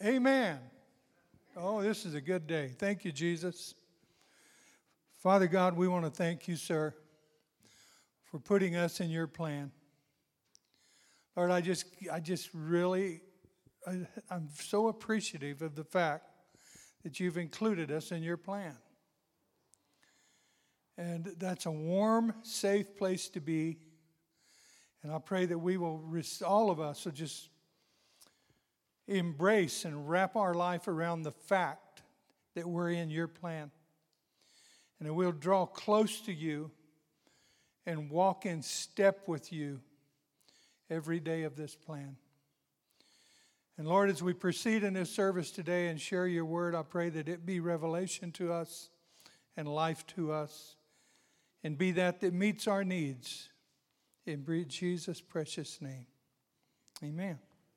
Amen. Oh, this is a good day. Thank you, Jesus. Father God, we want to thank you, sir, for putting us in your plan. Lord, I'm so appreciative of the fact that you've included us in your plan. And that's a warm, safe place to be. And I pray that all of us will just embrace and wrap our life around the fact that we're in your plan. And that we'll draw close to you and walk in step with you every day of this plan. And Lord, as we proceed in this service today and share your word, I pray that it be revelation to us and life to us, and be that meets our needs. In Jesus' precious name. Amen.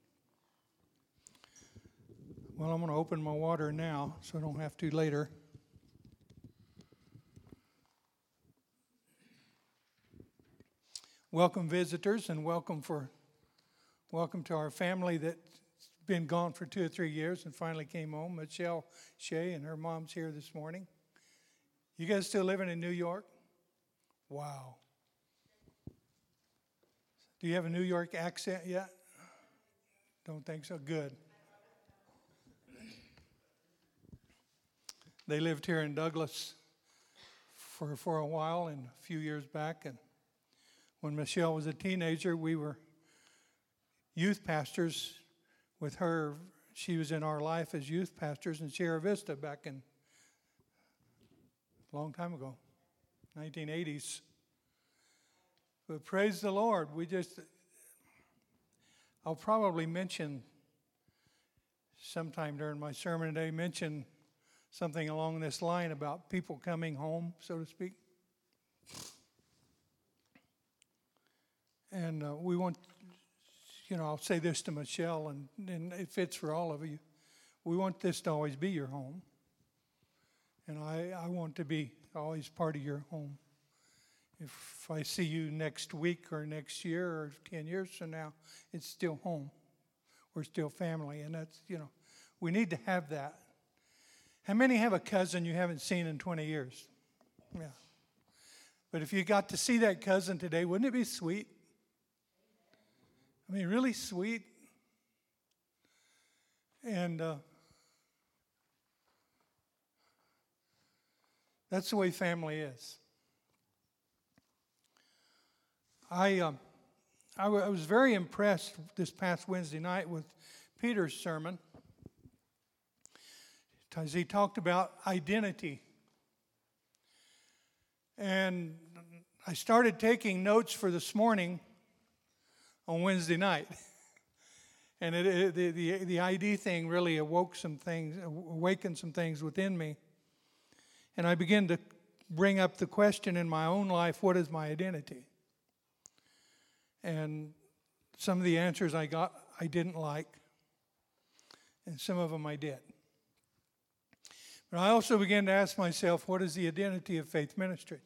Well, I'm going to open my water now so I don't have to later. Welcome visitors, and welcome to our family that's been gone for 2 or 3 years and finally came home. Michelle Shea and her mom's here this morning. You guys still living in New York? Wow. Do you have a New York accent yet? Don't think so. Good. They lived here in Douglas for a while and a few years back. And when Michelle was a teenager, we were youth pastors with her. She was in our life as youth pastors in Sierra Vista back in a long time ago, 1980s. But praise the Lord, I'll probably mention sometime during my sermon today, something along this line about people coming home, so to speak. And we want, I'll say this to Michelle, and it fits for all of you. We want this to always be your home. And I want to be always part of your home. If I see you next week or next year or 10 years from now, it's still home. We're still family. And that's, we need to have that. How many have a cousin you haven't seen in 20 years? Yeah. But if you got to see that cousin today, wouldn't it be sweet? I mean, really sweet. And that's the way family is. I was very impressed this past Wednesday night with Peter's sermon, as he talked about identity. And I started taking notes for this morning on Wednesday night. And the ID thing really awakened some things within me. And I began to bring up the question in my own life, what is my identity? And some of the answers I got, I didn't like. And some of them I did. But I also began to ask myself, what is the identity of Faith Ministries?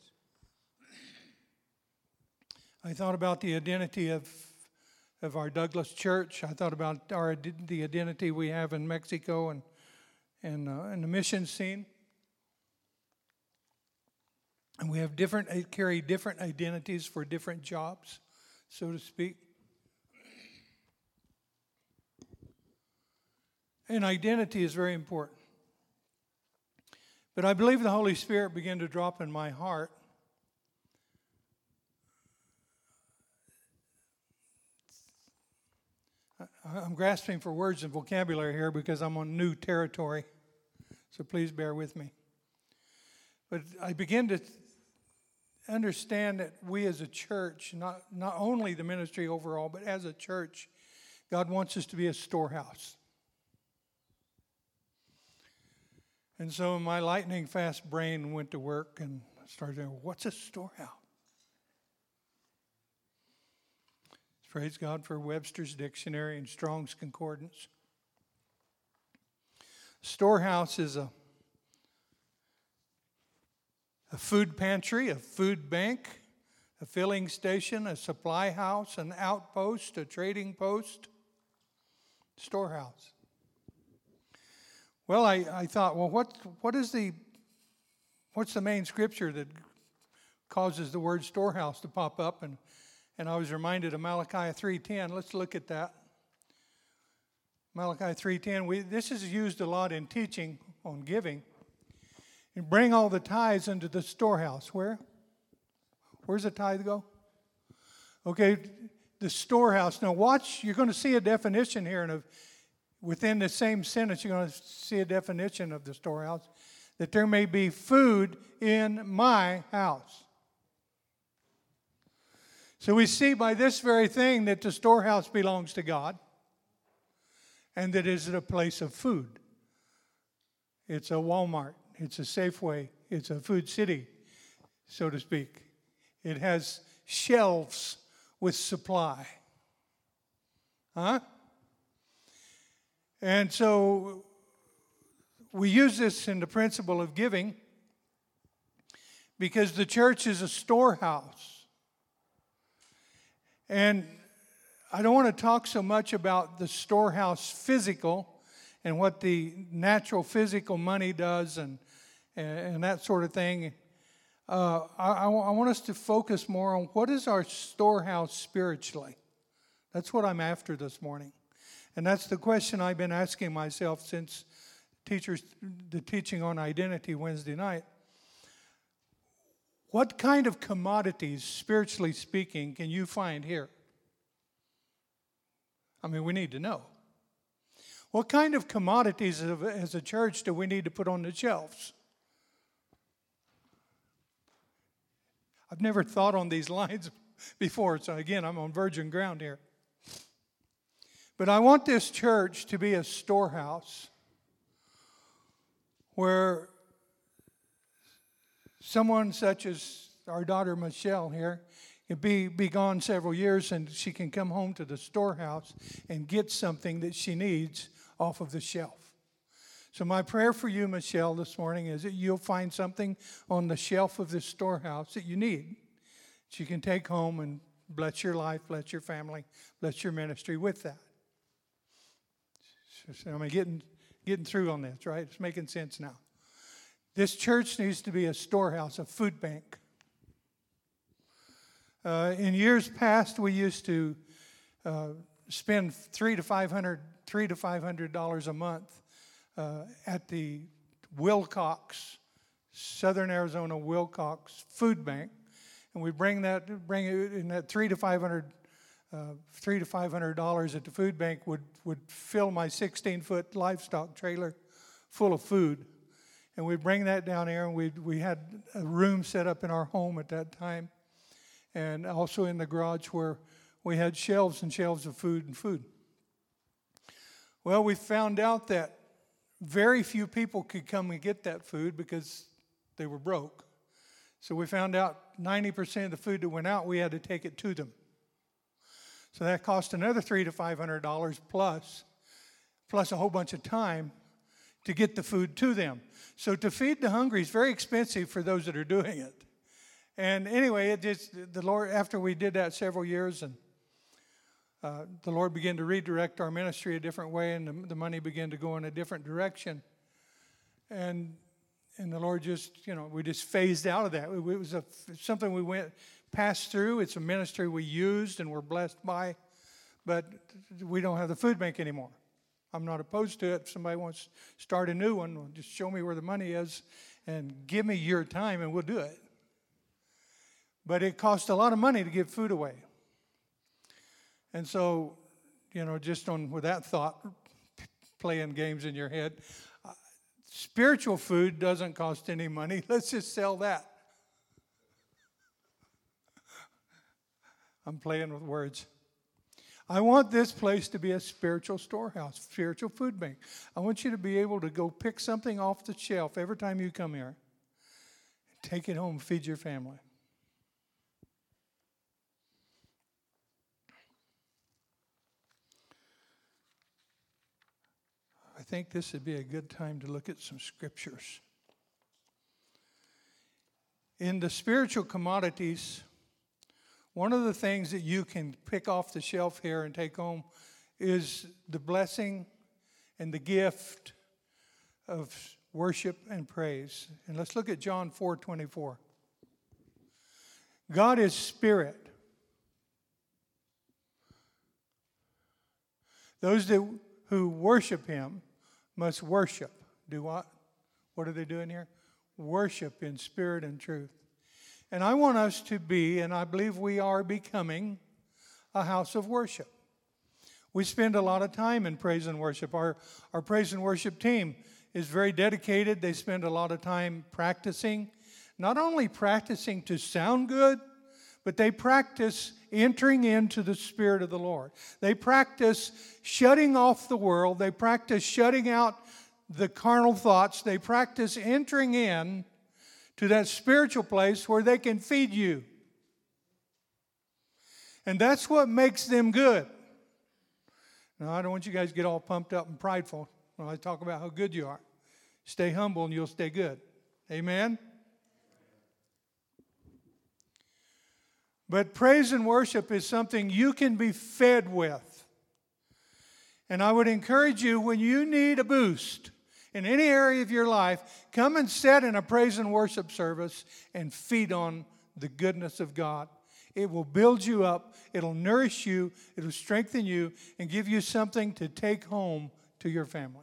I thought about the identity of our Douglas Church. I thought about the identity we have in Mexico and the mission scene. And we have carry different identities for different jobs, so to speak. And identity is very important. But I believe the Holy Spirit began to drop in my heart I'm grasping for words and vocabulary here because I'm on new territory, so please bear with me. But I begin to understand that we as a church, not only the ministry overall, but as a church, God wants us to be a storehouse. And so my lightning fast brain went to work and started saying, what's a storehouse? Praise God for Webster's Dictionary and Strong's Concordance. Storehouse is a food pantry, a food bank, a filling station, a supply house, an outpost, a trading post, storehouse. Well, I thought, well, what's the main scripture that causes the word storehouse to pop up? And I was reminded of Malachi 3:10. Let's look at that. Malachi 3:10. This is used a lot in teaching on giving. And bring all the tithes into the storehouse. Where? Where's the tithe go? Okay, the storehouse. Now watch, you're going to see a definition here. And within the same sentence, you're going to see a definition of the storehouse. That there may be food in my house. So we see by this very thing that the storehouse belongs to God. And that it is a place of food. It's a Walmart. It's a Safeway. It's a food city, so to speak. It has shelves with supply. Huh? And so we use this in the principle of giving because the church is a storehouse. And I don't want to talk so much about the storehouse physical and what the natural physical money does and that sort of thing. I want us to focus more on what is our storehouse spiritually. That's what I'm after this morning. And that's the question I've been asking myself since the teaching on identity Wednesday night. What kind of commodities, spiritually speaking, can you find here? I mean, we need to know. What kind of commodities as a church do we need to put on the shelves? I've never thought on these lines before, so again, I'm on virgin ground here. But I want this church to be a storehouse where someone such as our daughter Michelle here can be gone several years and she can come home to the storehouse and get something that she needs off of the shelf. So my prayer for you, Michelle, this morning is that you'll find something on the shelf of this storehouse that you need, that you can take home and bless your life, bless your family, bless your ministry with that. So I'm getting through on this, right? It's making sense now. This church needs to be a storehouse, a food bank. In years past, we used to spend $300 to $500 a month at the Wilcox, Southern Arizona Wilcox Food Bank, and we bring it in that $300 to $500 at the food bank would fill my 16-foot livestock trailer full of food, and we'd bring that down here, and we had a room set up in our home at that time, and also in the garage where we had shelves and shelves of food and food. Well, we found out that very few people could come and get that food because they were broke. So we found out 90% of the food that went out, we had to take it to them. So that cost another $300 to $500 plus a whole bunch of time to get the food to them. So to feed the hungry is very expensive for those that are doing it. And anyway, the Lord, after we did that several years, and the Lord began to redirect our ministry a different way, and the money began to go in a different direction. And the Lord just, we just phased out of that. It was something we passed through. It's a ministry we used and we're blessed by, but we don't have the food bank anymore. I'm not opposed to it. If somebody wants to start a new one, just show me where the money is and give me your time and we'll do it. But it costs a lot of money to give food away. And so, just with that thought, playing games in your head, spiritual food doesn't cost any money. Let's just sell that. I'm playing with words. I want this place to be a spiritual storehouse, spiritual food bank. I want you to be able to go pick something off the shelf every time you come here. Take it home, feed your family. I think this would be a good time to look at some scriptures. In the spiritual commodities, one of the things that you can pick off the shelf here and take home is the blessing and the gift of worship and praise. And let's look at John 4:24. God is spirit. Those who worship him must worship. Do what? What are they doing here? Worship in spirit and truth. And I want us to be, and I believe we are becoming, a house of worship. We spend a lot of time in praise and worship. Our praise and worship team is very dedicated. They spend a lot of time practicing. Not only practicing to sound good, but they practice entering into the Spirit of the Lord. They practice shutting off the world. They practice shutting out the carnal thoughts. They practice entering in to that spiritual place where they can feed you. And that's what makes them good. Now, I don't want you guys to get all pumped up and prideful when I talk about how good you are. Stay humble and you'll stay good. Amen? But praise and worship is something you can be fed with. And I would encourage you, when you need a boost in any area of your life, come and sit in a praise and worship service and feed on the goodness of God. It will build you up, it'll nourish you, it'll strengthen you, and give you something to take home to your family.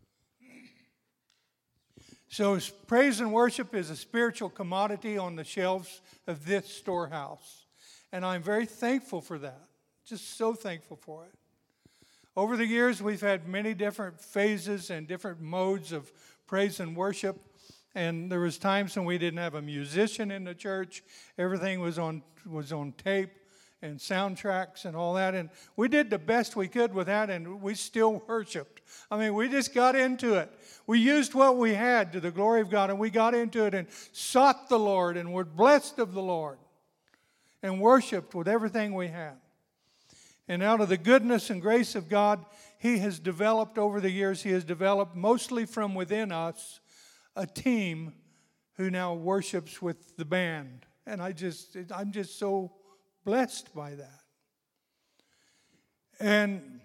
So praise and worship is a spiritual commodity on the shelves of this storehouse. And I'm very thankful for that. Just so thankful for it. Over the years, we've had many different phases and different modes of praise and worship. And there was times when we didn't have a musician in the church. Everything was on tape and soundtracks and all that. And we did the best we could with that, and we still worshiped. I mean, we just got into it. We used what we had to the glory of God, and we got into it and sought the Lord and were blessed of the Lord and worshiped with everything we had. And out of the goodness and grace of God, He has developed over the years, He has developed mostly from within us a team who now worships with the band. And I'm just so blessed by that. And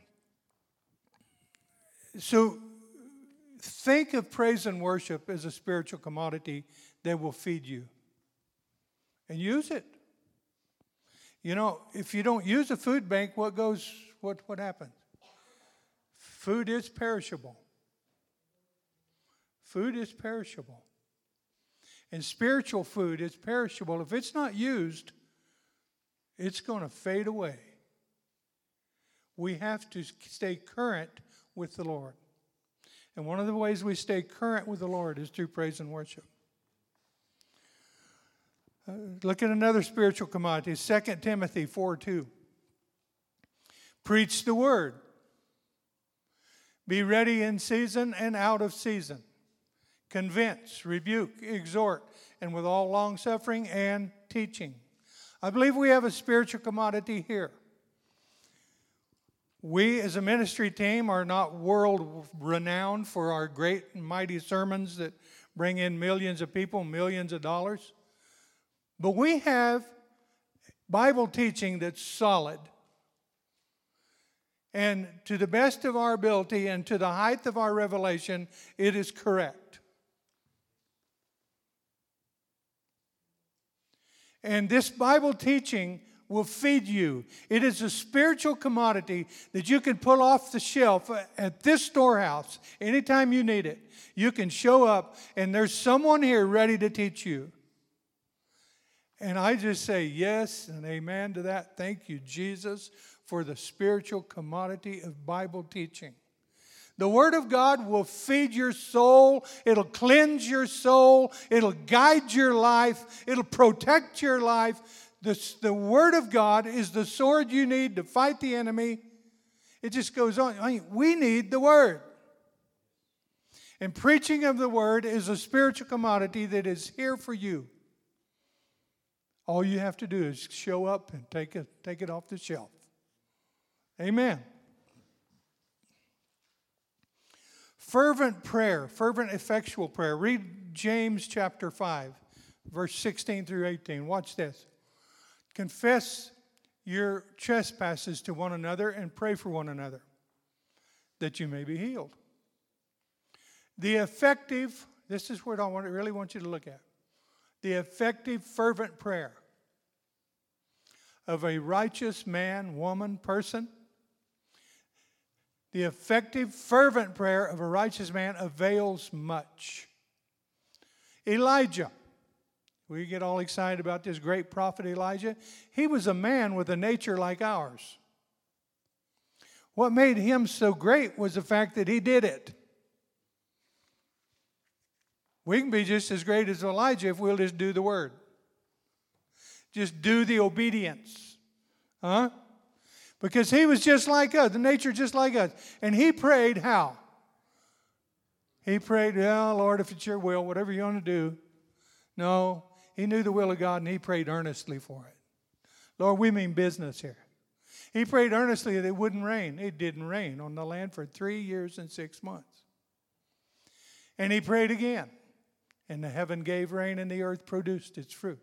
so think of praise and worship as a spiritual commodity that will feed you. And use it. You know, if you don't use a food bank, what happens? Food is perishable. Food is perishable. And spiritual food is perishable. If it's not used, it's going to fade away. We have to stay current with the Lord. And one of the ways we stay current with the Lord is through praise and worship. Look at another spiritual commodity, 2 Timothy 4:2. Preach the word. Be ready in season and out of season. Convince, rebuke, exhort, and with all longsuffering and teaching. I believe we have a spiritual commodity here. We as a ministry team are not world renowned for our great and mighty sermons that bring in millions of people, millions of dollars. But we have Bible teaching that's solid. And to the best of our ability and to the height of our revelation, it is correct. And this Bible teaching will feed you. It is a spiritual commodity that you can pull off the shelf at this storehouse anytime you need it. You can show up and there's someone here ready to teach you. And I just say yes and amen to that. Thank you, Jesus, for the spiritual commodity of Bible teaching. The Word of God will feed your soul. It'll cleanse your soul. It'll guide your life. It'll protect your life. The Word of God is the sword you need to fight the enemy. It just goes on. I mean, we need the Word. And preaching of the Word is a spiritual commodity that is here for you. All you have to do is show up and take it off the shelf. Amen. Fervent prayer, fervent effectual prayer. Read James chapter 5, verse 16 through 18. Watch this. Confess your trespasses to one another and pray for one another, that you may be healed. The effective, this is what I really want you to look at. The effective, fervent prayer of a righteous man, woman, person. The effective, fervent prayer of a righteous man avails much. Elijah. We get all excited about this great prophet Elijah. He was a man with a nature like ours. What made him so great was the fact that he did it. We can be just as great as Elijah if we'll just do the word. Just do the obedience. Huh? Because he was just like us, the nature just like us. And he prayed how? He prayed, "Yeah, Lord, if it's your will, whatever you want to do." No, he knew the will of God and he prayed earnestly for it. Lord, we mean business here. He prayed earnestly that it wouldn't rain. It didn't rain on the land for 3 years and 6 months. And he prayed again. And the heaven gave rain and the earth produced its fruit.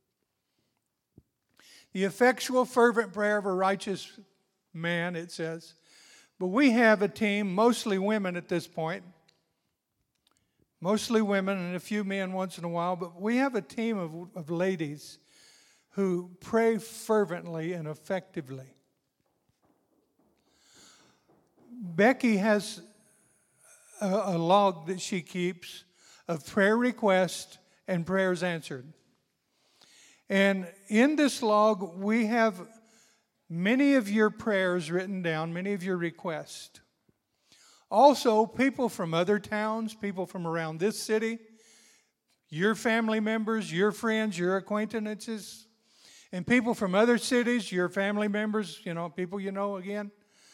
The effectual, fervent prayer of a righteous man, it says. But we have a team, mostly women at this point. Mostly women and a few men once in a while. But we have a team of ladies who pray fervently and effectively. Becky has a log that she keeps of prayer requests and prayers answered. And in this log, we have many of your prayers written down, many of your requests. Also, people from other towns, people from around this city, your family members, your friends, your acquaintances, and people from other cities, your family members, people you know again.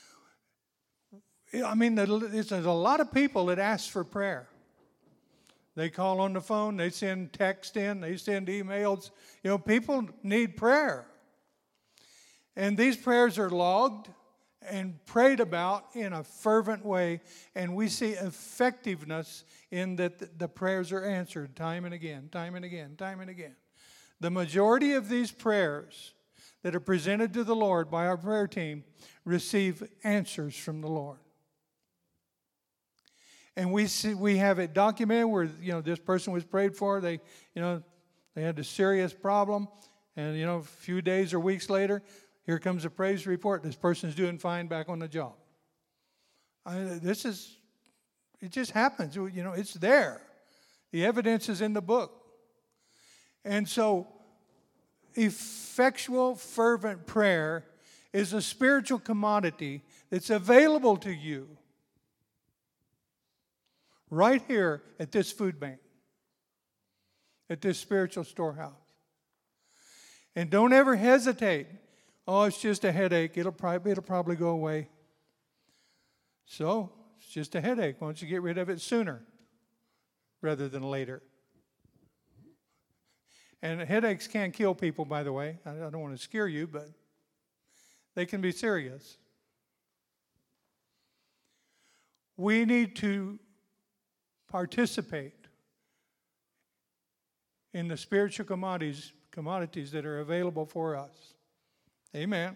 I mean, there's a lot of people that ask for prayer. They call on the phone, they send text in, they send emails. People need prayer. And these prayers are logged and prayed about in a fervent way, and we see effectiveness in that the prayers are answered time and again, time and again, time and again. The majority of these prayers that are presented to the Lord by our prayer team receive answers from the Lord. And we have it documented where this person was prayed for. They had a serious problem, and a few days or weeks later, here comes a praise report. This person's doing fine back on the job. It just happens. It's there. The evidence is in the book. And so, effectual, fervent prayer is a spiritual commodity that's available to you right here at this food bank, at this spiritual storehouse. And don't ever hesitate. Oh, it's just a headache. It'll probably go away. So, it's just a headache. Why don't you get rid of it sooner rather than later? And headaches can kill people, by the way. I don't want to scare you, but they can be serious. We need to participate in the spiritual commodities that are available for us. Amen.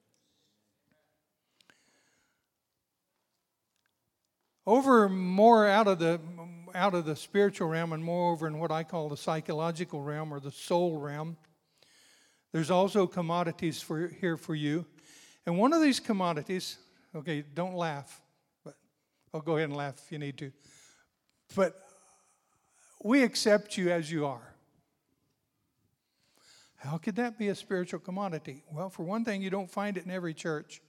Over more out of the spiritual realm and more over in what I call the psychological realm or the soul realm, there's also commodities here for you. And one of these commodities, okay, don't laugh, but I'll go ahead and laugh if you need to. But we accept you as you are. How could that be a spiritual commodity? Well, for one thing, you don't find it in every church.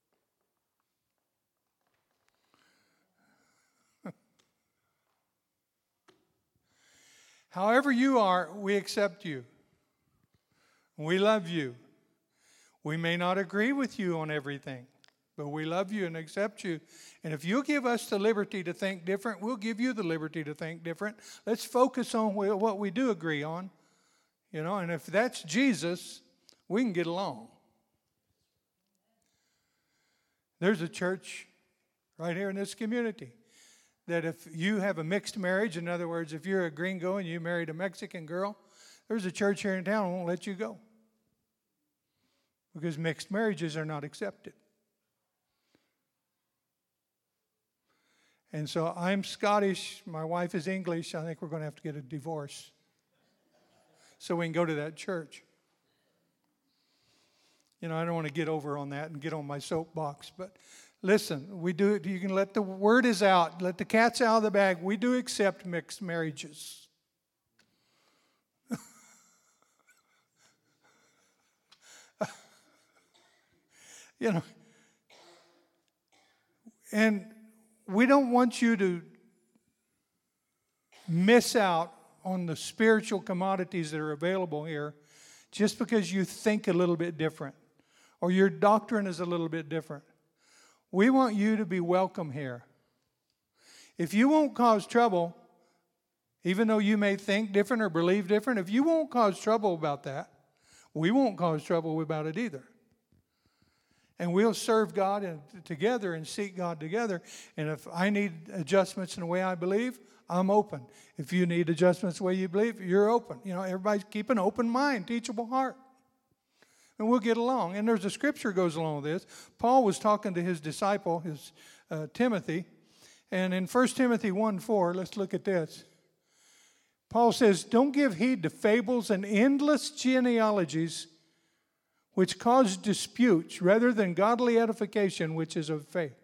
However you are, we accept you. We love you. We may not agree with you on everything, but we love you and accept you. And if you'll give us the liberty to think different, we'll give you the liberty to think different. Let's focus on what we do agree on. And if that's Jesus, we can get along. There's a church right here in this community that if you have a mixed marriage, in other words, if you're a gringo and you married a Mexican girl, there's a church here in town that won't let you go because mixed marriages are not accepted. And so I'm Scottish. My wife is English. I think we're going to have to get a divorce so we can go to that church. You know, I don't want to get over on that and get on my soapbox. But listen, we do it. You can let the word is out. Let the cat's out of the bag. We do accept mixed marriages. You know, and we don't want you to miss out on the spiritual commodities that are available here just because you think a little bit different or your doctrine is a little bit different. We want you to be welcome here. If you won't cause trouble, even though you may think different or believe different, if you won't cause trouble about that, we won't cause trouble about it either. And we'll serve God together and seek God together. And if I need adjustments in the way I believe, I'm open. If you need adjustments the way you believe, you're open. You know, everybody keep an open mind, teachable heart. And we'll get along. And there's a scripture goes along with this. Paul was talking to his disciple, Timothy. And in 1 Timothy 1:4, let's look at this. Paul says, don't give heed to fables and endless genealogies which cause disputes rather than godly edification, which is of faith.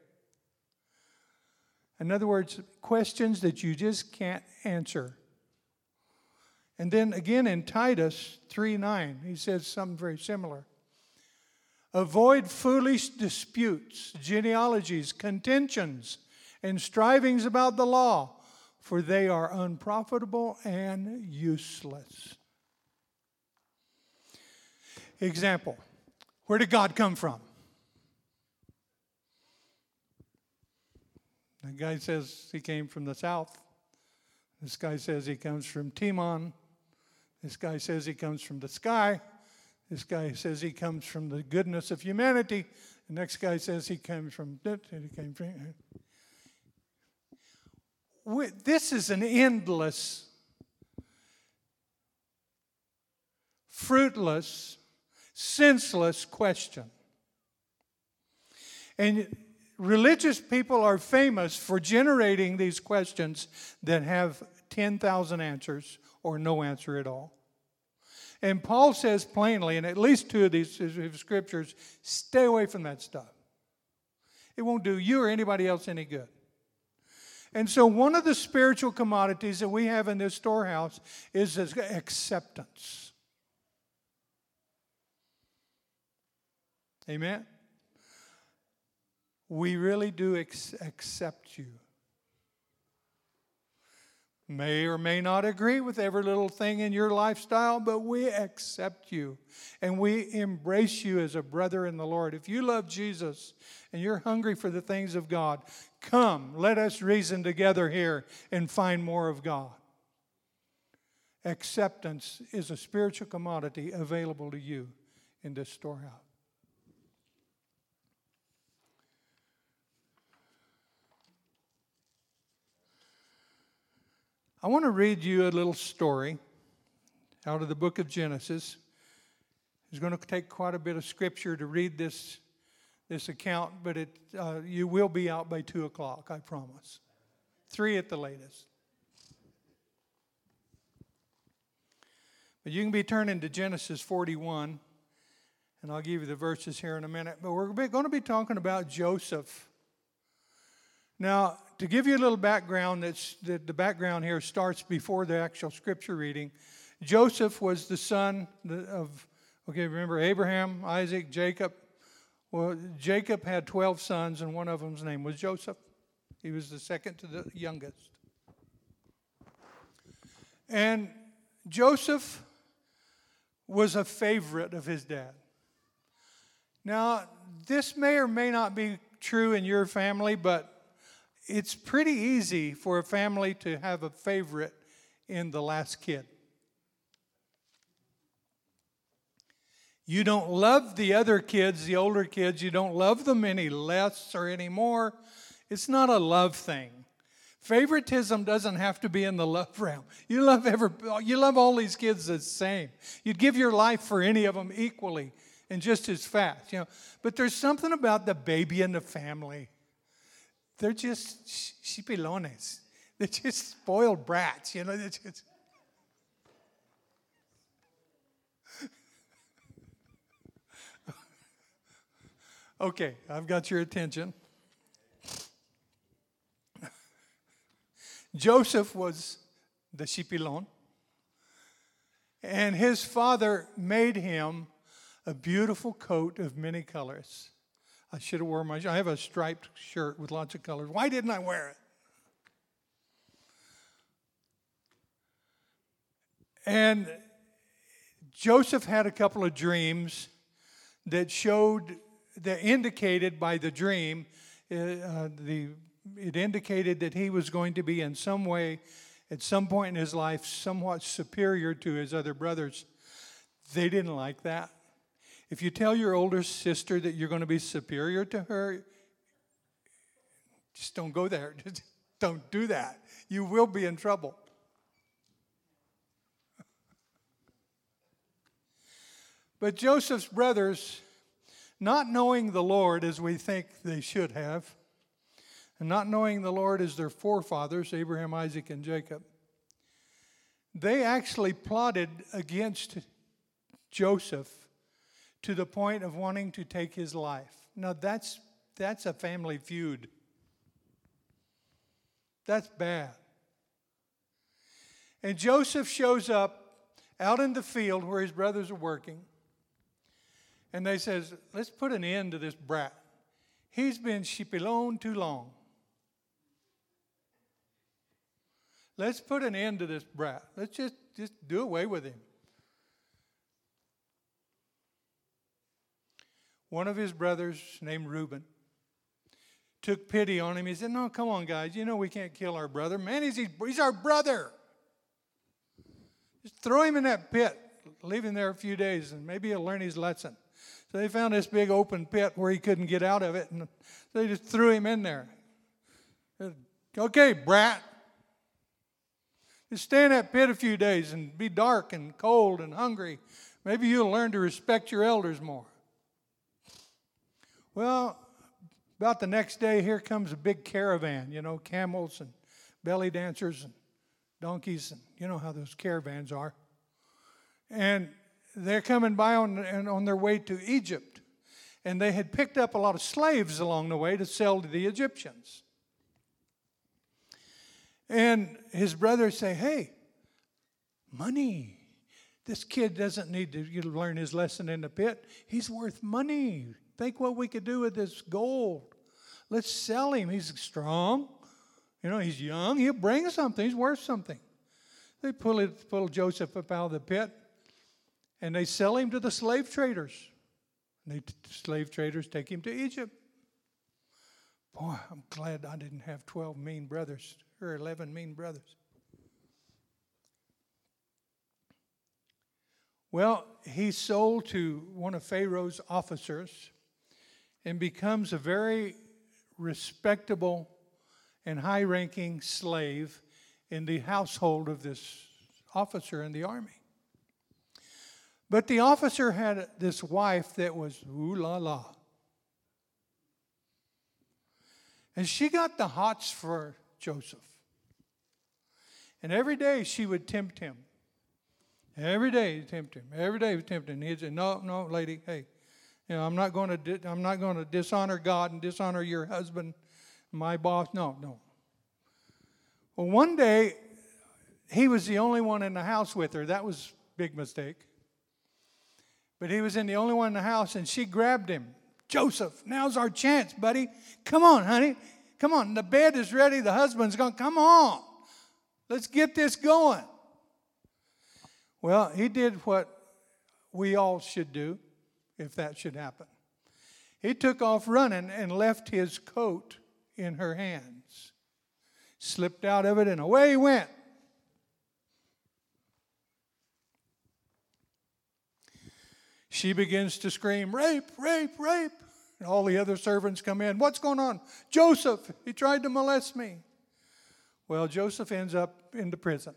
In other words, questions that you just can't answer. And then again in Titus 3:9, he says something very similar. Avoid foolish disputes, genealogies, contentions, and strivings about the law, for they are unprofitable and useless. Example, where did God come from? The guy says he came from the south. This guy says he comes from Timon. This guy says he comes from the sky. This guy says he comes from the goodness of humanity. The next guy says he comes from... This is an endless, fruitless, senseless question. And religious people are famous for generating these questions that have 10,000 answers or no answer at all. And Paul says plainly, in at least two of these scriptures, stay away from that stuff. It won't do you or anybody else any good. And so one of the spiritual commodities that we have in this storehouse is acceptance. Amen? We really do accept you. May or may not agree with every little thing in your lifestyle, but we accept you. And we embrace you as a brother in the Lord. If you love Jesus and you're hungry for the things of God, come, let us reason together here and find more of God. Acceptance is a spiritual commodity available to you in this storehouse. I want to read you a little story out of the book of Genesis. It's going to take quite a bit of scripture to read this account, but you will be out by 2 o'clock, I promise. 3 at the latest. But you can be turning to Genesis 41, and I'll give you the verses here in a minute. But we're going to be talking about Joseph. Now, to give you a little background, the background here starts before the actual scripture reading. Joseph was the son of, remember Abraham, Isaac, Jacob. Well, Jacob had 12 sons, and one of them's name was Joseph. He was the second to the youngest. And Joseph was a favorite of his dad. Now, this may or may not be true in your family, but it's pretty easy for a family to have a favorite in the last kid. You don't love the other kids, the older kids. You don't love them any less or any more. It's not a love thing. Favoritism doesn't have to be in the love realm. You love all these kids the same. You'd give your life for any of them equally and just as fast. But there's something about the baby in the family they're just chipilones. They're just spoiled brats, you know. They're just... Okay, I've got your attention. Joseph was the chipilon, and his father made him a beautiful coat of many colors. I should have worn I have a striped shirt with lots of colors. Why didn't I wear it? And Joseph had a couple of dreams that indicated by the dream, it indicated that he was going to be in some way, at some point in his life, somewhat superior to his other brothers. They didn't like that. If you tell your older sister that you're going to be superior to her, just don't go there. Just don't do that. You will be in trouble. But Joseph's brothers, not knowing the Lord as we think they should have, and not knowing the Lord as their forefathers, Abraham, Isaac, and Jacob, they actually plotted against Joseph to the point of wanting to take his life. Now that's a family feud. That's bad. And Joseph shows up out in the field where his brothers are working. And they says, let's put an end to this brat. He's been chipilon too long. Let's put an end to this brat. Let's just do away with him. One of his brothers, named Reuben, took pity on him. He said, no, come on, guys. You know we can't kill our brother. Man, he's our brother. Just throw him in that pit. Leave him there a few days, and maybe he'll learn his lesson. So they found this big open pit where he couldn't get out of it, and they just threw him in there. Said, okay, brat. Just stay in that pit a few days and be dark and cold and hungry. Maybe you'll learn to respect your elders more. Well, about the next day, here comes a big caravan, camels and belly dancers and donkeys, and you know how those caravans are. And they're coming by on their way to Egypt. And they had picked up a lot of slaves along the way to sell to the Egyptians. And his brothers say, hey, money. This kid doesn't need to learn his lesson in the pit. He's worth money. Think what we could do with this gold. Let's sell him. He's strong. He's young. He'll bring something. He's worth something. They pull Joseph up out of the pit, and they sell him to the slave traders. And the slave traders take him to Egypt. Boy, I'm glad I didn't have 12 mean brothers or 11 mean brothers. Well, he's sold to one of Pharaoh's officers and becomes a very respectable and high-ranking slave in the household of this officer in the army. But the officer had this wife that was ooh la la. And she got the hots for Joseph. And every day she would tempt him. Every day tempt him. Every day tempt him. And he'd say, no, lady, hey, I'm not going to dishonor God and dishonor your husband, my boss. No. Well, one day he was the only one in the house with her. That was a big mistake. But he was the only one in the house, and she grabbed him. Joseph, now's our chance, buddy. Come on, honey. Come on. The bed is ready. The husband's gone. Come on. Let's get this going. Well, he did what we all should do if that should happen. He took off running and left his coat in her hands. Slipped out of it, and away he went. She begins to scream, rape, rape, rape. And all the other servants come in. What's going on? Joseph, he tried to molest me. Well, Joseph ends up in the prison.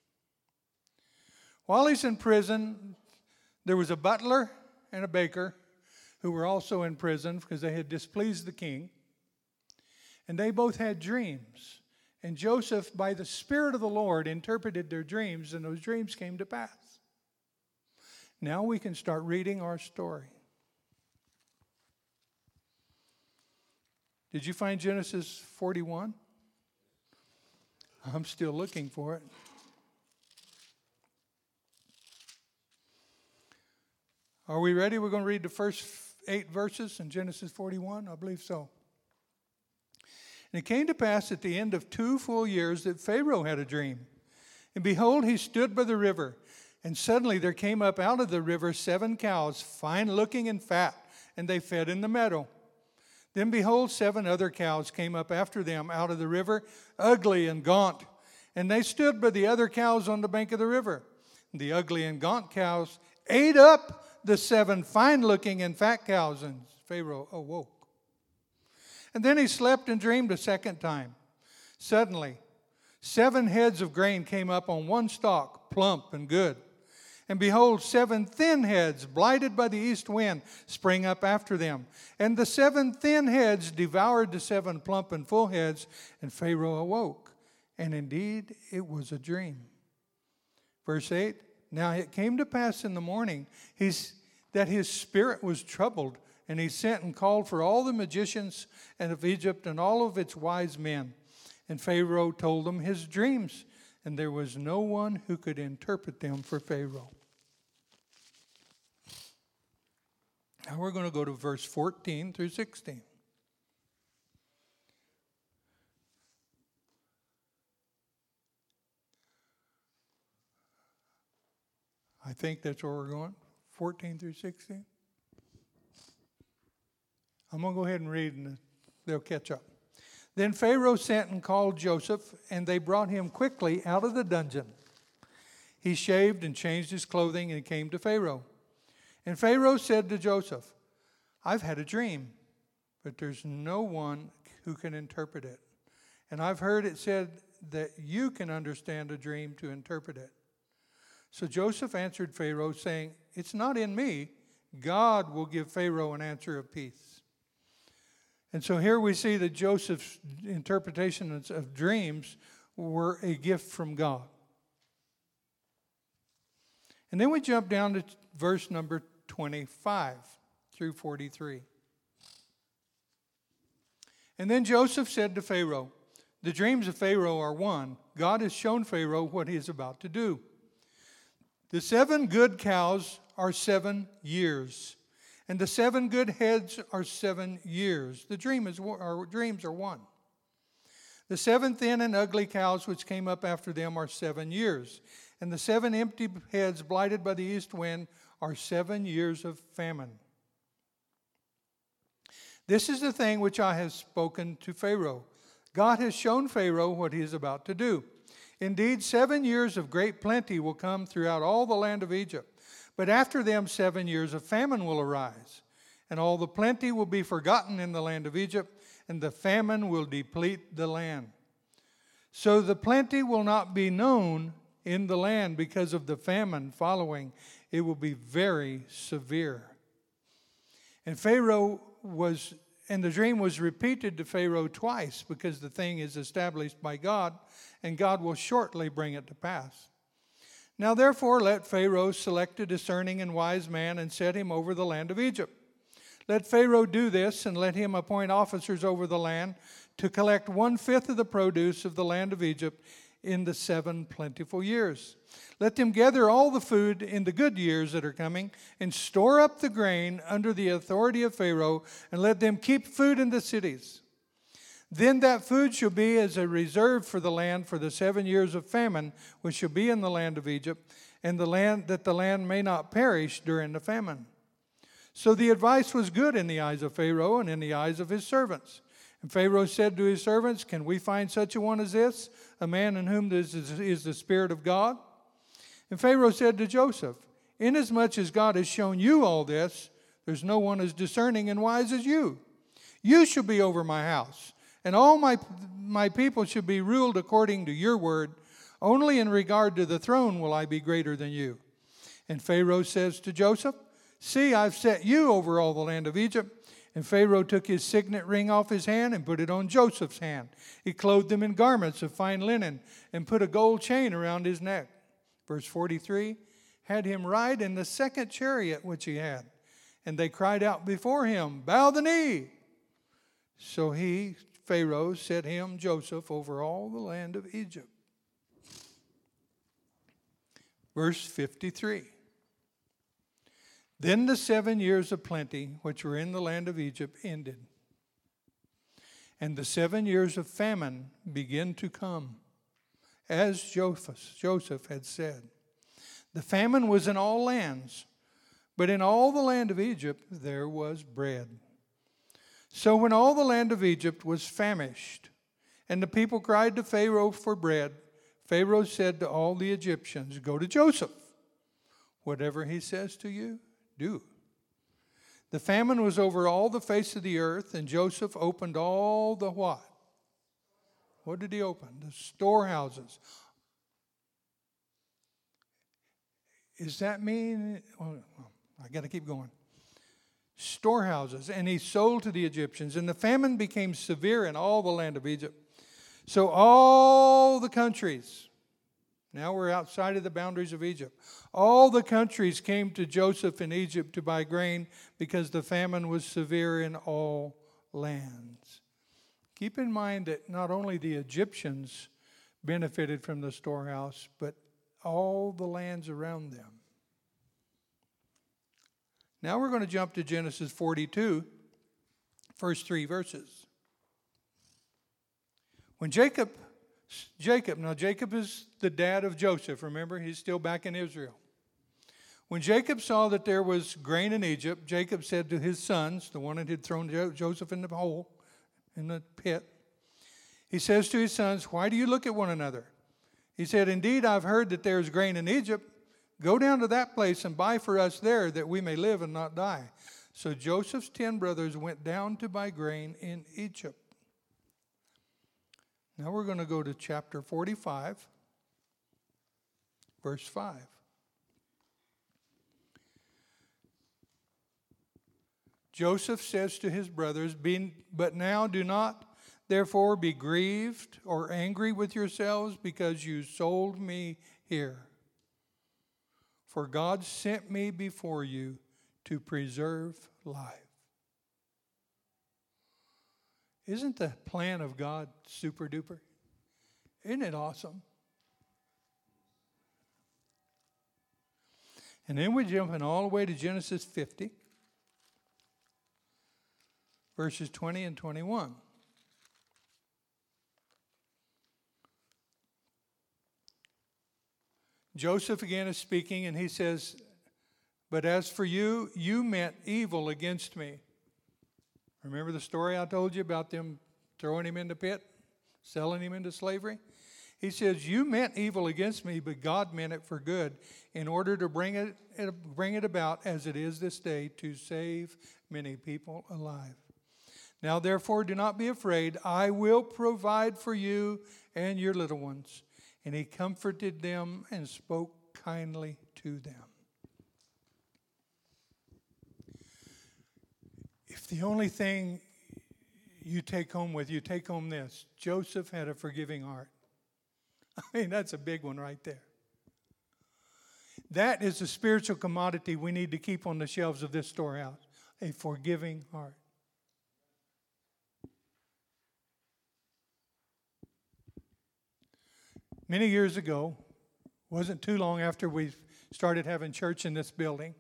While he's in prison, there was a butler and a baker who were also in prison because they had displeased the king. And they both had dreams. And Joseph, by the Spirit of the Lord, interpreted their dreams, and those dreams came to pass. Now we can start reading our story. Did you find Genesis 41? I'm still looking for it. Are we ready? We're going to read the first 8 verses in Genesis 41? I believe so. And it came to pass at the end of 2 full years that Pharaoh had a dream. And behold, he stood by the river. And suddenly there came up out of the river 7 cows, fine looking and fat, and they fed in the meadow. Then behold, 7 other cows came up after them out of the river, ugly and gaunt. And they stood by the other cows on the bank of the river. And the ugly and gaunt cows ate up the 7 fine-looking and fat cows, and Pharaoh awoke. And then he slept and dreamed a second time. Suddenly, 7 heads of grain came up on one stalk, plump and good. And behold, 7 thin heads, blighted by the east wind, sprang up after them. And the 7 thin heads devoured the 7 plump and full heads, and Pharaoh awoke. And indeed, it was a dream. Verse 8, now it came to pass in the morning that his spirit was troubled, and he sent and called for all the magicians of Egypt and all of its wise men. And Pharaoh told them his dreams, and there was no one who could interpret them for Pharaoh. Now we're going to go to verse 14 through 16. I think that's where we're going, 14 through 16. I'm going to go ahead and read, and they'll catch up. Then Pharaoh sent and called Joseph, and they brought him quickly out of the dungeon. He shaved and changed his clothing and came to Pharaoh. And Pharaoh said to Joseph, I've had a dream, but there's no one who can interpret it. And I've heard it said that you can understand a dream to interpret it. So Joseph answered Pharaoh, saying, it's not in me. God will give Pharaoh an answer of peace. And so here we see that Joseph's interpretations of dreams were a gift from God. And then we jump down to verse number 25 through 43. And then Joseph said to Pharaoh, the dreams of Pharaoh are one. God has shown Pharaoh what he is about to do. The 7 good cows are 7 years, and the 7 good heads are 7 years. The dreams are one. The 7 thin and ugly cows which came up after them are 7 years, and the 7 empty heads blighted by the east wind are 7 years of famine. This is the thing which I have spoken to Pharaoh. God has shown Pharaoh what he is about to do. Indeed, 7 years of great plenty will come throughout all the land of Egypt. But after them 7 years of famine will arise, and all the plenty will be forgotten in the land of Egypt, and the famine will deplete the land. So the plenty will not be known in the land because of the famine following. It will be very severe. And the dream was repeated to Pharaoh twice because the thing is established by God, and God will shortly bring it to pass. Now therefore let Pharaoh select a discerning and wise man and set him over the land of Egypt. Let Pharaoh do this, and let him appoint officers over the land to collect 1/5 of the produce of the land of Egypt in the 7 plentiful years. Let them gather all the food in the good years that are coming, and store up the grain under the authority of Pharaoh, and let them keep food in the cities. Then that food shall be as a reserve for the land for the 7 years of famine, which shall be in the land of Egypt, and that the land may not perish during the famine. So the advice was good in the eyes of Pharaoh and in the eyes of his servants. And Pharaoh said to his servants, can we find such a one as this, a man in whom is the Spirit of God? And Pharaoh said to Joseph, inasmuch as God has shown you all this, there's no one as discerning and wise as you. You shall be over my house, and all my people should be ruled according to your word. Only in regard to the throne will I be greater than you. And Pharaoh says to Joseph, see, I've set you over all the land of Egypt. And Pharaoh took his signet ring off his hand and put it on Joseph's hand. He clothed him in garments of fine linen and put a gold chain around his neck. Verse 43, had him ride in the second chariot which he had. And they cried out before him, bow the knee. So he, Pharaoh, set him, Joseph, over all the land of Egypt. Verse 53. Then the 7 years of plenty which were in the land of Egypt ended, and the 7 years of famine began to come, as Joseph had said. The famine was in all lands, but in all the land of Egypt there was bread. So when all the land of Egypt was famished, and the people cried to Pharaoh for bread, Pharaoh said to all the Egyptians, go to Joseph. Whatever he says to you, do. The famine was over all the face of the earth, and Joseph opened all the what? What did he open? The storehouses. Does that mean, I got to keep going. Storehouses, and he sold to the Egyptians, and the famine became severe in all the land of Egypt. So all the countries, now we're outside of the boundaries of Egypt, all the countries came to Joseph in Egypt to buy grain because the famine was severe in all lands. Keep in mind that not only the Egyptians benefited from the storehouse, but all the lands around them. Now we're going to jump to Genesis 42, first 3 verses. When Jacob, now Jacob is the dad of Joseph, remember? He's still back in Israel. When Jacob saw that there was grain in Egypt, Jacob said to his sons, the one that had thrown Joseph in the hole, in the pit, he says to his sons, why do you look at one another? He said, indeed, I've heard that there is grain in Egypt. Go down to that place and buy for us there that we may live and not die. So Joseph's 10 brothers went down to buy grain in Egypt. Now we're going to go to chapter 45, verse 5. Joseph says to his brothers, but now do not therefore be grieved or angry with yourselves because you sold me here. For God sent me before you to preserve life. Isn't the plan of God super duper? Isn't it awesome? And then we're jumping all the way to Genesis 50, verses 20 and 21. Joseph again is speaking, and he says, but as for you, you meant evil against me. Remember the story I told you about them throwing him in the pit, selling him into slavery? He says, you meant evil against me, but God meant it for good in order to bring it about as it is this day to save many people alive. Now, therefore, do not be afraid. I will provide for you and your little ones. And he comforted them and spoke kindly to them. If the only thing you take home with you, take home this. Joseph had a forgiving heart. I mean, that's a big one right there. That is a spiritual commodity we need to keep on the shelves of this storehouse. A forgiving heart. Many years ago, wasn't too long after we started having church in this building,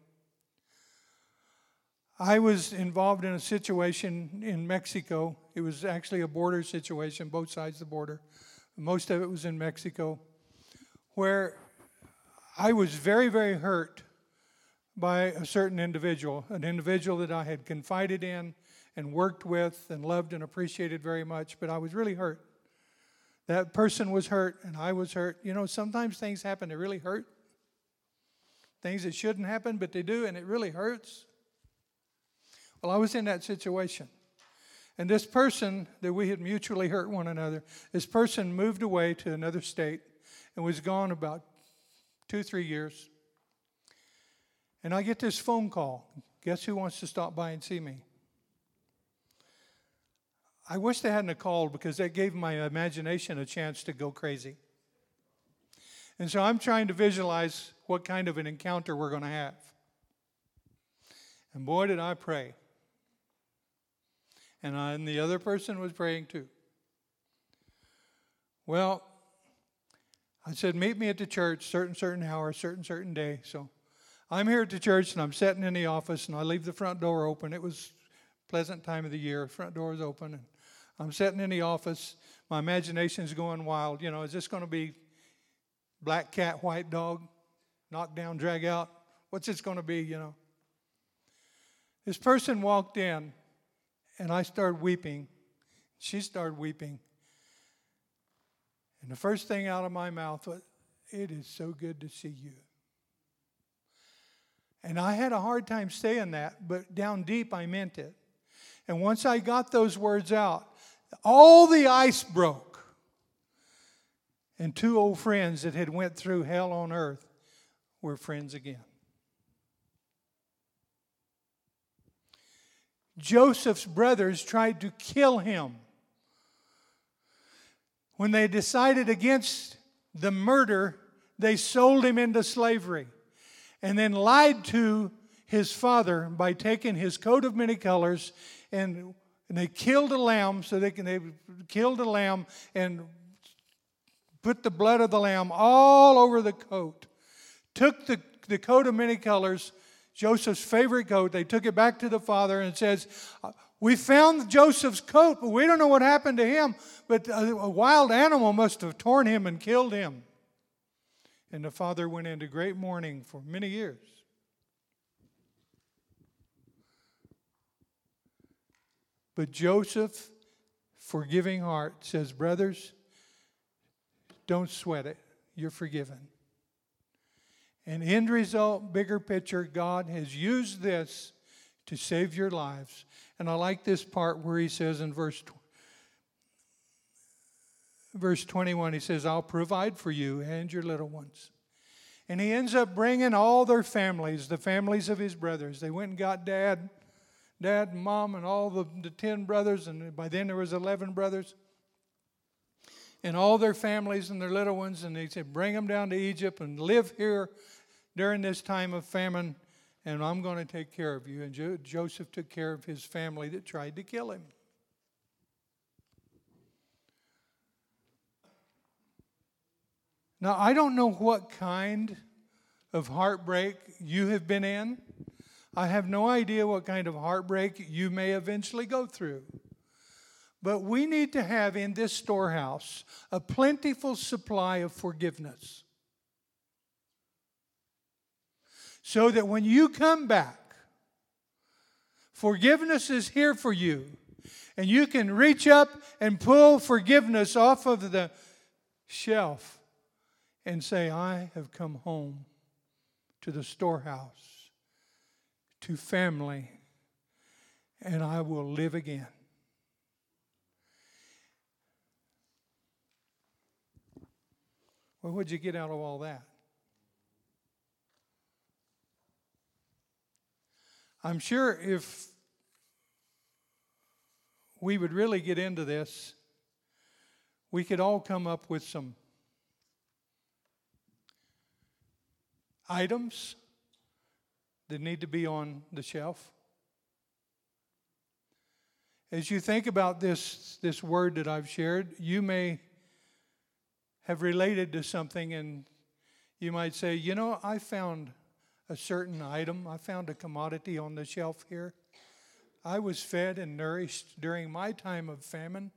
I was involved in a situation in Mexico. It was actually a border situation, both sides of the border. Most of it was in Mexico, where I was very, very hurt by a certain individual, an individual that I had confided in and worked with and loved and appreciated very much, but I was really hurt. That person was hurt, and I was hurt. You know, sometimes things happen that really hurt. Things that shouldn't happen, but they do, and it really hurts. Well, I was in that situation. And this person that we had mutually hurt one another, this person moved away to another state and was gone about 2-3 years. And I get this phone call. Guess who wants to stop by and see me? I wish they hadn't called, because that gave my imagination a chance to go crazy. And so I'm trying to visualize what kind of an encounter we're going to have. And boy, did I pray. And the other person was praying too. Well, I said, meet me at the church, certain hour, certain day. So I'm here at the church, and I'm sitting in the office, and I leave the front door open. It was a pleasant time of the year. The front door is open, and I'm sitting in the office. My imagination's going wild. You know, is this going to be black cat, white dog, knock down, drag out? What's this going to be, you know? This person walked in, and I started weeping. She started weeping. And the first thing out of my mouth was, "It is so good to see you." And I had a hard time saying that, but down deep I meant it. And once I got those words out, all the ice broke. And two old friends that had went through hell on earth were friends again. Joseph's brothers tried to kill him. When they decided against the murder, they sold him into slavery and then lied to his father by taking his coat of many colors, and they killed a lamb. They killed a lamb and put the blood of the lamb all over the coat. Took the coat of many colors, Joseph's favorite coat. They took it back to the father and says, "We found Joseph's coat, but we don't know what happened to him. But a wild animal must have torn him and killed him." And the father went into great mourning for many years. But Joseph, forgiving heart, says, "Brothers, don't sweat it. You're forgiven." And end result, bigger picture, God has used this to save your lives. And I like this part where he says in verse 21, he says, "I'll provide for you and your little ones." And he ends up bringing all their families, the families of his brothers. They went and got dad and mom and all the 10 brothers, and by then there was 11 brothers. And all their families and their little ones, and he said, "Bring them down to Egypt and live here during this time of famine, and I'm going to take care of you." And Joseph took care of his family that tried to kill him. Now, I don't know what kind of heartbreak you have been in. I have no idea what kind of heartbreak you may eventually go through. But we need to have in this storehouse a plentiful supply of forgiveness, so that when you come back, forgiveness is here for you. And you can reach up and pull forgiveness off of the shelf and say, "I have come home to the storehouse, to family, and I will live again." Well, what'd you get out of all that? I'm sure if we would really get into this, we could all come up with some items that need to be on the shelf. As you think about this word that I've shared, you may have related to something, and you might say, "You know, I found a certain item. I found a commodity on the shelf here. I was fed and nourished during my time of famine."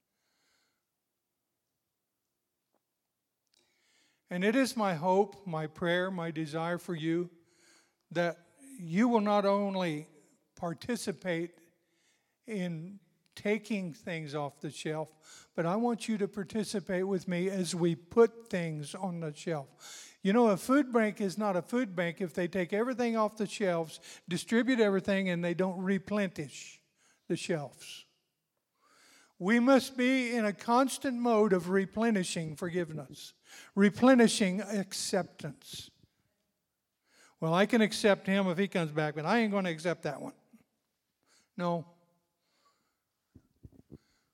And it is my hope, my prayer, my desire for you that you will not only participate in taking things off the shelf, but I want you to participate with me as we put things on the shelf. You know, a food bank is not a food bank if they take everything off the shelves, distribute everything, and they don't replenish the shelves. We must be in a constant mode of replenishing forgiveness, replenishing acceptance. Well, I can accept him if he comes back, but I ain't going to accept that one. No.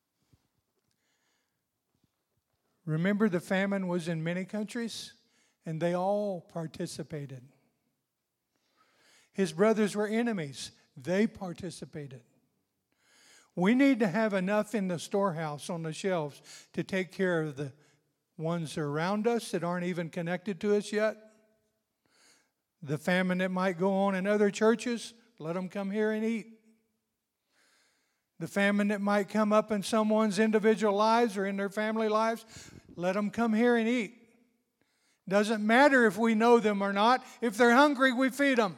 Remember, the famine was in many countries, and they all participated. His brothers were enemies. They participated. We need to have enough in the storehouse on the shelves to take care of the ones around us that aren't even connected to us yet. The famine that might go on in other churches, let them come here and eat. The famine that might come up in someone's individual lives or in their family lives, let them come here and eat. Doesn't matter if we know them or not. If they're hungry, we feed them.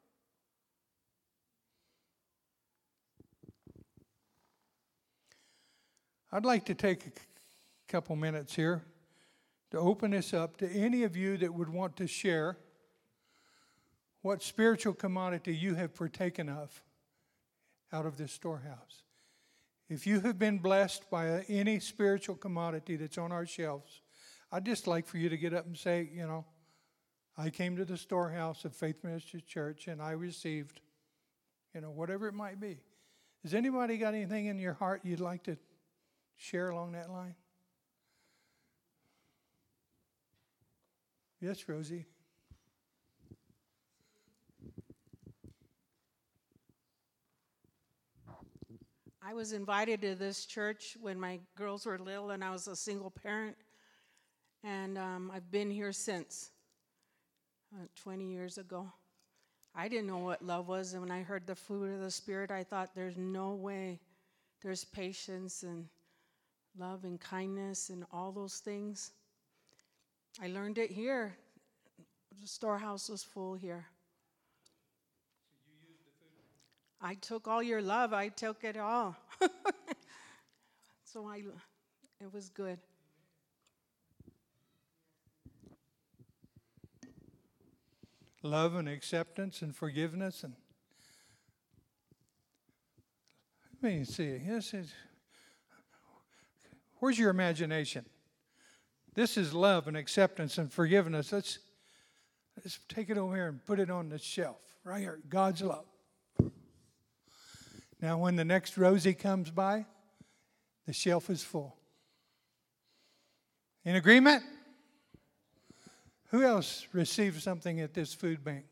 I'd like to take a couple minutes here to open this up to any of you that would want to share what spiritual commodity you have partaken of out of this storehouse. If you have been blessed by any spiritual commodity that's on our shelves, I'd just like for you to get up and say, I came to the storehouse of Faith Ministry Church and I received, whatever it might be. Has anybody got anything in your heart you'd like to share along that line? Yes, Rosie. I was invited to this church when my girls were little and I was a single parent. And I've been here since 20 years ago. I didn't know what love was. And when I heard the fruit of the Spirit, I thought there's no way. There's patience and love and kindness and all those things. I learned it here. The storehouse was full here. So you used the food? I took all your love. I took it all. So it was good. Love and acceptance and forgiveness. And let me see. Where's your imagination? This is love and acceptance and forgiveness. Let's take it over here and put it on the shelf. Right here. God's love. Now when the next Rosie comes by, the shelf is full. In agreement? Who else received something at this food bank?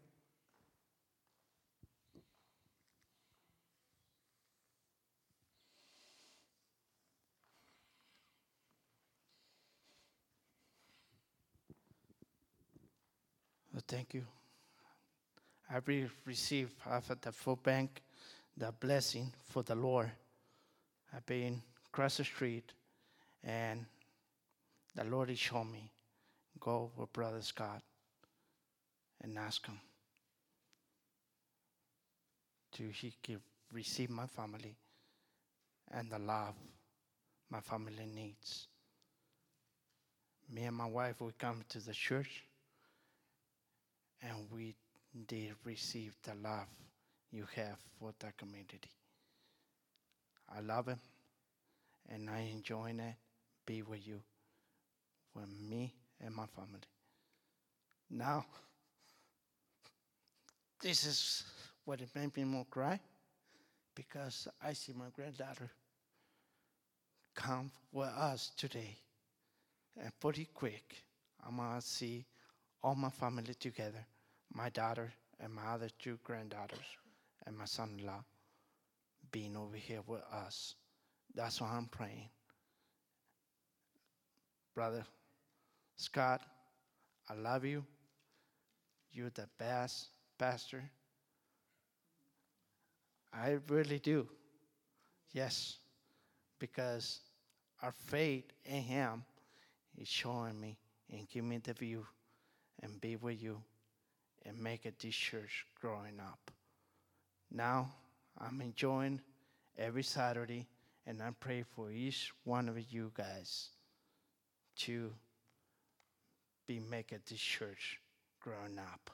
Well, thank you. I received off at the food bank the blessing for the Lord. I've been across the street, and the Lord has shown me, go with Brother Scott and ask him he can receive my family and the love my family needs. Me and my wife, we come to the church, and we did receive the love you have for the community. I love him, and I enjoy it, be with you, with me and my family. Now, this is what it made me more cry, because I see my granddaughter come with us today. And pretty quick, I'm going to see all my family together, my daughter and my other two granddaughters and my son-in-law being over here with us. That's why I'm praying. Brother Scott, I love you. You're the best pastor. I really do. Yes, because our faith in him is showing me and give me the view and be with you and make it this church growing up. Now, I'm enjoying every Saturday, and I pray for each one of you guys to be making this church growing up.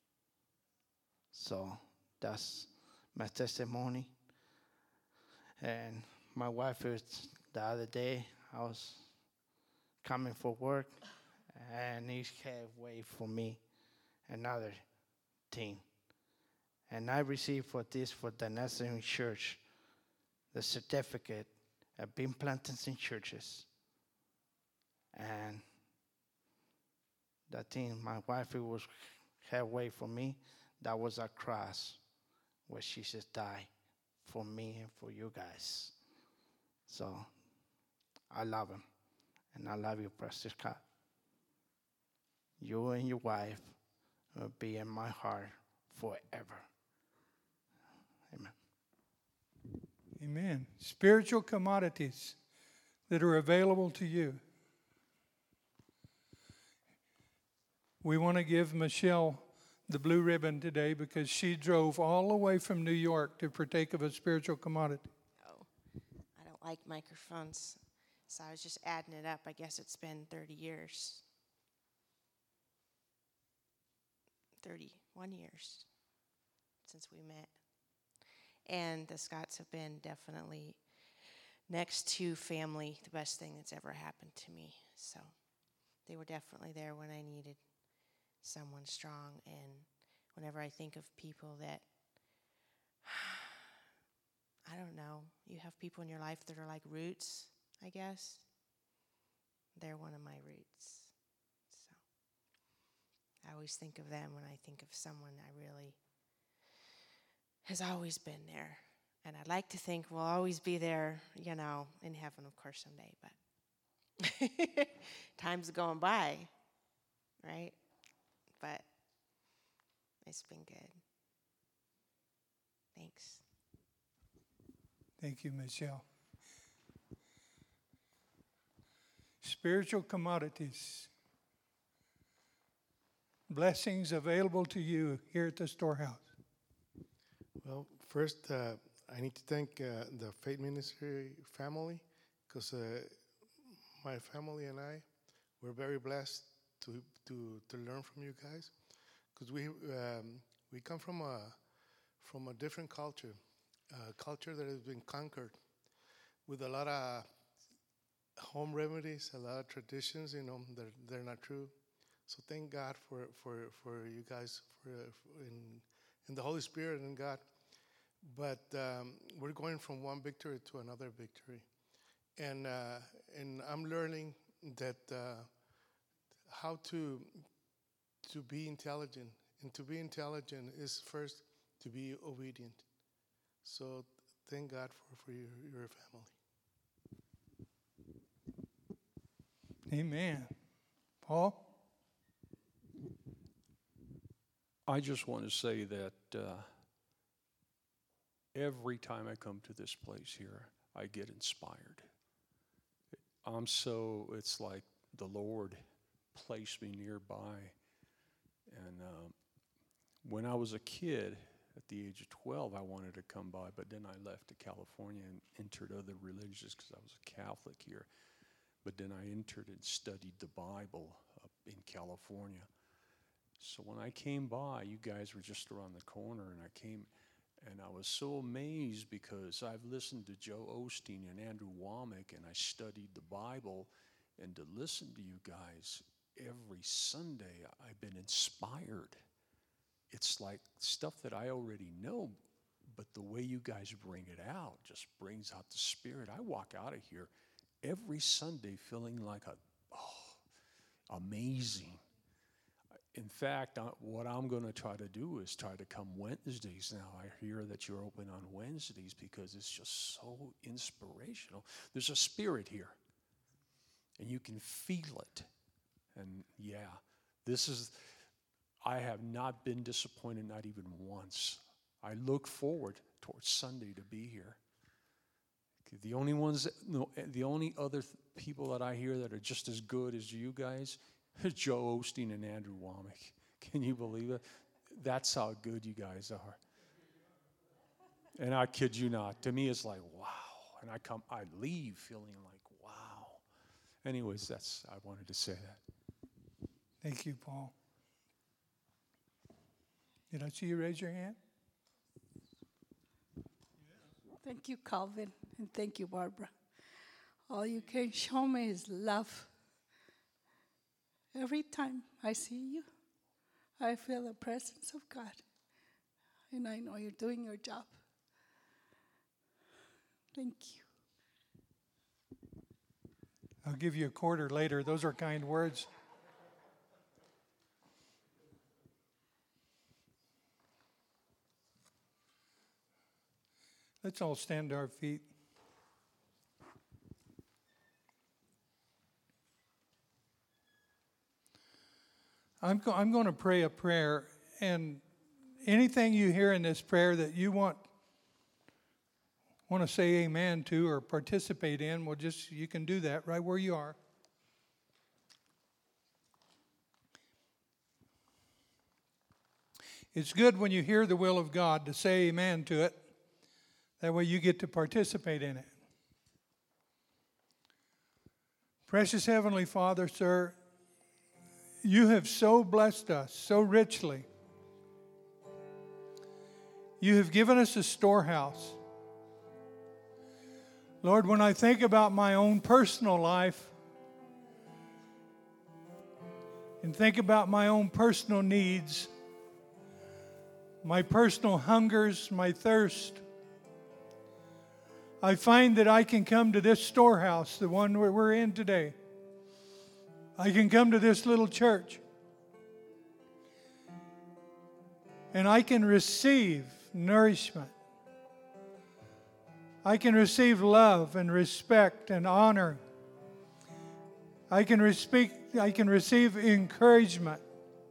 So that's my testimony. And my wife, the other day, I was coming for work, and he had wait for me another thing. And I received for the Nazarene Church the certificate of being planted in churches. And the thing my wife was halfway for me, that was a cross where she just died for me and for you guys. So I love him, and I love you, Pastor Scott. You and your wife will be in my heart forever. Amen. Amen. Spiritual commodities that are available to you. We want to give Michelle the blue ribbon today because she drove all the way from New York to partake of a spiritual commodity. Oh, I don't like microphones, so I was just adding it up. I guess it's been 30 years. 31 years since we met. And the Scotts have been definitely, next to family, the best thing that's ever happened to me. So they were definitely there when I needed someone strong. And whenever I think of people that, I don't know, you have people in your life that are like roots, I guess. They're one of my roots. So I always think of them when I think of someone I really has always been there. And I'd like to think we'll always be there, you know, in heaven, of course, someday. But time's going by, right? But it's been good. Thanks. Thank you, Michelle. Spiritual commodities. Blessings available to you here at the storehouse. Well, first, I need to thank the Faith Ministry family, because my family and I were very blessed to learn from you guys, because we come from a different culture, a culture that has been conquered with a lot of home remedies, a lot of traditions, you know, that they're not true. So thank God for you guys, in the Holy Spirit and God. But we're going from one victory to another victory, and I'm learning that how to be intelligent, and to be intelligent is first to be obedient. So thank God for your family. Amen. Paul? I just want to say that every time I come to this place here, I get inspired. It's like the Lord placed me nearby. And when I was a kid, at the age of 12, I wanted to come by, but then I left to California and entered other religions because I was a Catholic here. But then I entered and studied the Bible up in California. So when I came by, you guys were just around the corner, and I came, and I was so amazed because I've listened to Joe Osteen and Andrew Womack, and I studied the Bible, and to listen to you guys every Sunday, I've been inspired. It's like stuff that I already know, but the way you guys bring it out just brings out the Spirit. I walk out of here every Sunday feeling like amazing. In fact, what I'm going to try to do is try to come Wednesdays now. I hear that you're open on Wednesdays because it's just so inspirational. There's a spirit here, and you can feel it. And I have not been disappointed, not even once. I look forward towards Sunday to be here. The only other people that I hear that are just as good as you guys, Joe Osteen and Andrew Womack. Can you believe it? That's how good you guys are. And I kid you not. To me, it's like, wow. And I leave feeling like, wow. Anyways, I wanted to say that. Thank you, Paul. Did I see you raise your hand? Thank you, Calvin, and thank you, Barbara. All you can show me is love. Every time I see you, I feel the presence of God, and I know you're doing your job. Thank you. I'll give you a quarter later. Those are kind words. Let's all stand to our feet. I'm going to pray a prayer, and anything you hear in this prayer that you want to say amen to or participate in, you can do that right where you are. It's good when you hear the will of God to say amen to it. That way you get to participate in it. Precious Heavenly Father, sir, you have so blessed us so richly. You have given us a storehouse. Lord, when I think about my own personal life and think about my own personal needs, my personal hungers, my thirst, I find that I can come to this storehouse, the one we're in today. I can come to this little church and I can receive nourishment. I can receive love and respect and honor. I can receive encouragement.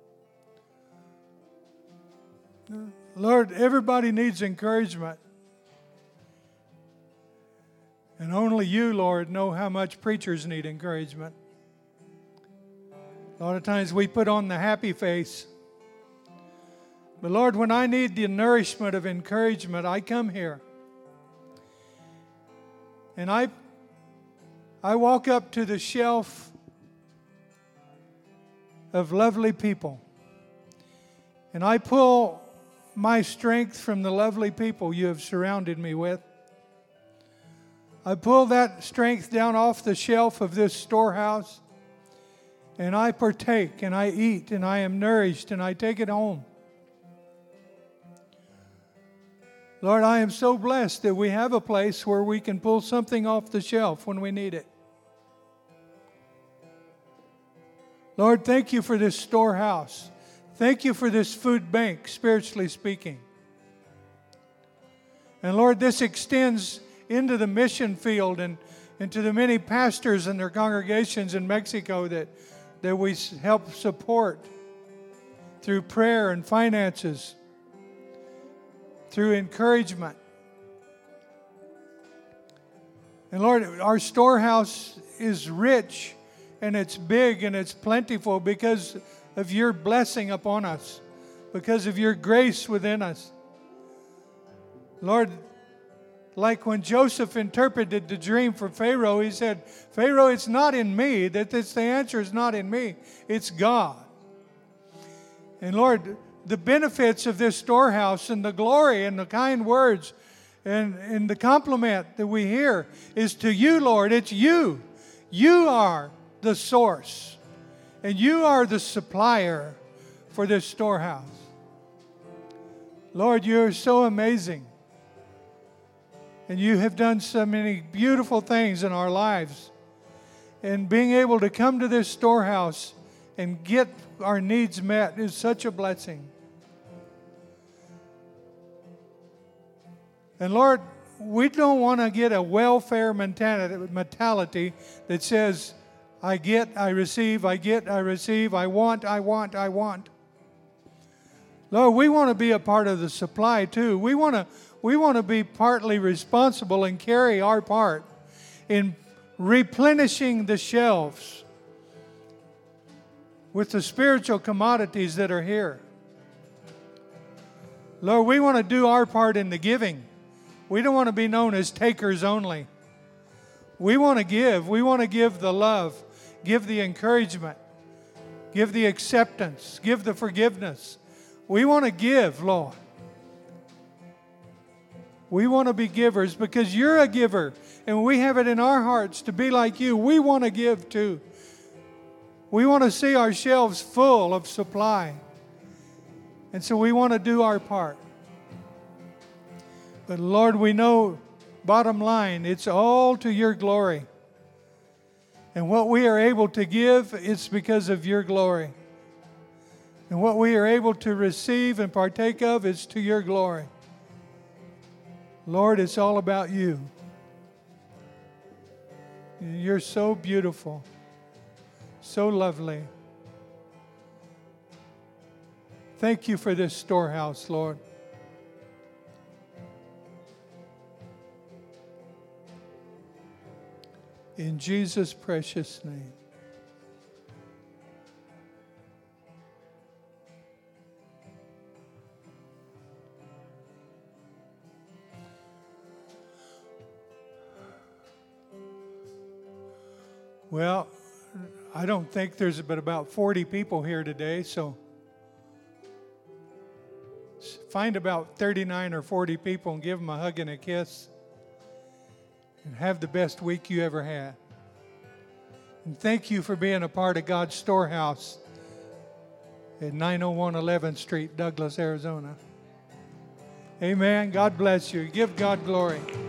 Lord, everybody needs encouragement. And only you, Lord, know how much preachers need encouragement. A lot of times we put on the happy face. But Lord, when I need the nourishment of encouragement, I come here. And I walk up to the shelf of lovely people. And I pull my strength from the lovely people you have surrounded me with. I pull that strength down off the shelf of this storehouse. And I partake and I eat and I am nourished and I take it home. Lord, I am so blessed that we have a place where we can pull something off the shelf when we need it. Lord, thank you for this storehouse. Thank you for this food bank, spiritually speaking. And Lord, this extends into the mission field and to the many pastors and their congregations in Mexico that we help support through prayer and finances, through encouragement. And Lord, our storehouse is rich and it's big and it's plentiful because of your blessing upon us, because of your grace within us. Lord, like when Joseph interpreted the dream for Pharaoh, he said, Pharaoh, it's not in me, the answer is not in me, it's God. And Lord, the benefits of this storehouse and the glory and the kind words and the compliment that we hear is to you, Lord. It's you. You are the source. And you are the supplier for this storehouse. Lord, you're so amazing. And you have done so many beautiful things in our lives. And being able to come to this storehouse and get our needs met is such a blessing. And Lord, we don't want to get a welfare mentality that says, I get, I receive, I get, I receive, I want, I want, I want. Lord, we want to be a part of the supply too. We want to be partly responsible and carry our part in replenishing the shelves with the spiritual commodities that are here. Lord, we want to do our part in the giving. We don't want to be known as takers only. We want to give. We want to give the love, give the encouragement, give the acceptance, give the forgiveness. We want to give, Lord. We want to be givers because you're a giver and we have it in our hearts to be like you. We want to give too. We want to see our shelves full of supply. And so we want to do our part. But Lord, we know, bottom line, it's all to your glory. And what we are able to give, it's because of your glory. And what we are able to receive and partake of is to your glory. Lord, it's all about you. You're so beautiful, so lovely. Thank you for this storehouse, Lord. In Jesus' precious name. Well, I don't think there's but about 40 people here today, so find about 39 or 40 people and give them a hug and a kiss. And have the best week you ever had. And thank you for being a part of God's storehouse at 901 11th Street, Douglas, Arizona. Amen. God bless you. Give God glory.